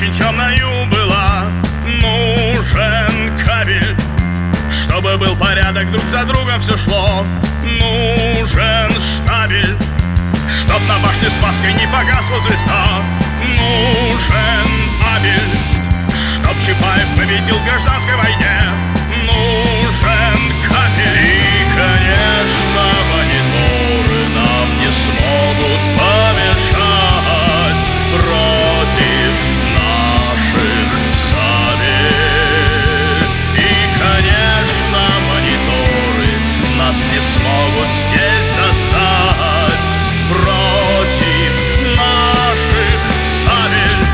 очень темною была. Нужен кабель, чтобы был порядок, друг за другом все шло. Нужен штабель, чтоб на башне Спасской не погасла звезда. Нужен Абель, чтоб Чапаев победил в гражданской войне. Нужен кабель. И, конечно, мониторы нам не смогут помешать против наших сабель. И, конечно, мониторы нас не смогут здесь достать против наших сабель.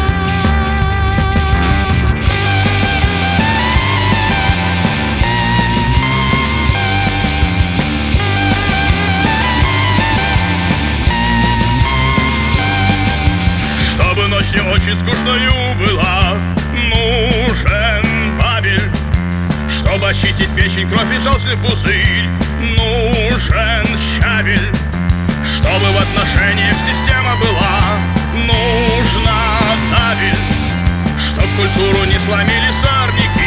Чтобы ночь не очень скучною была, нужен Бабель, чтобы очистить печень, кровь и желчный пузырь. Нужен Щавель, чтобы в отношениях система была. Нужна Табель, чтоб культуру не сломили сорняки.